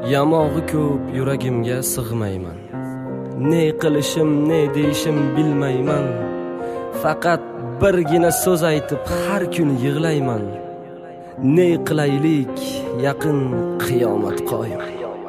Yamog'i ko'p yuragimga sig'mayman. Ne qilishim, ne deyishim bilmayman. Faqat birgina so'z aytib har kun yig'layman. Ne qilaylik, yaqin qiyomat qoyim.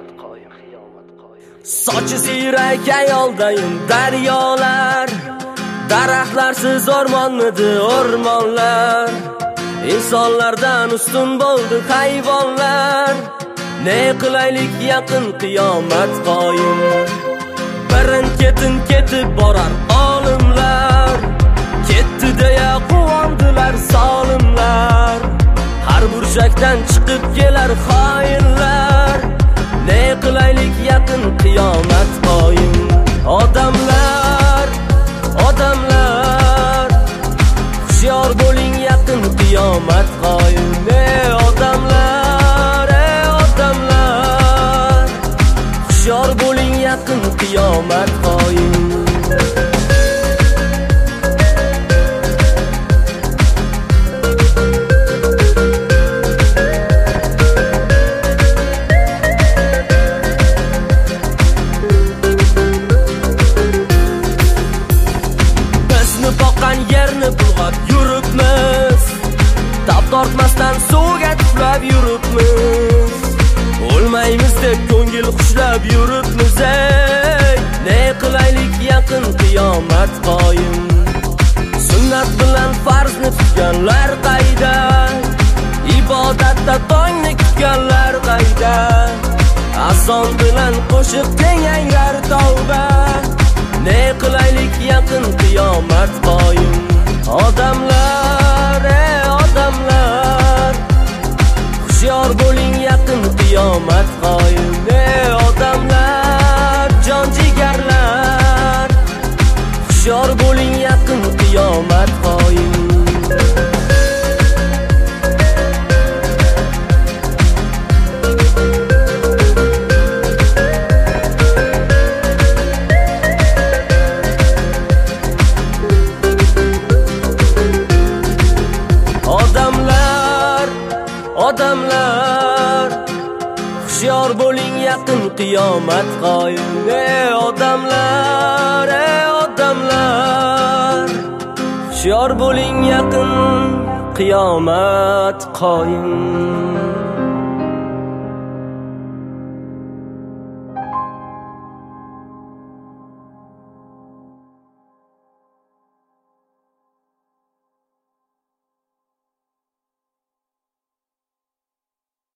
Sochi siyrak ayoldayim daryolar, daraxtlarsiz o'rmonmidi o'rmonlar. İnsanlardan ustun bo'ldi hayvonlar. Ne qilaylik, yaqin qiyomat qoyim. Birin-ketin ketib borar olimlar, ketdi deya quvondilar zolimlar. Har burchakdan chiqib kelar xoinlar. Ne qilaylik, yaqin qiyomat qoyim. Odamlar, odamlar, hushyor bo'ling, yaqin qiyomat qoyim. Odamlar, odamlar, hushyor bo'ling, yaqin qiyomat qoyim. Yerni bulg'ab yuribmiz, tap tortmasdan suvga tuflab yuribmiz. O'lmaymiz deb ko'ngil xushlab yuribmiz. Ne qilaylik, yaqin qiyomat qoyim. Sunnat bilan farzni tutganlar qayda? Ibodatda tongni kutganlar qayda? Azon bilan qo'shiq tenganglar tavba. Ne qilaylik, yaqin qiyomat qoyim. Odamlar, odamlar, hushyor bo'ling, yaqin qiyomat qoyim. Odamlar, jon jigarlar, hushyor bo'ling, yaqin qiyomat qoyim. Odamlar, hushyor bo'ling, yaqin qiyomat qoyim. Odamlar, odamlar, hushyor bo'ling, yaqin qiyomat qoyim.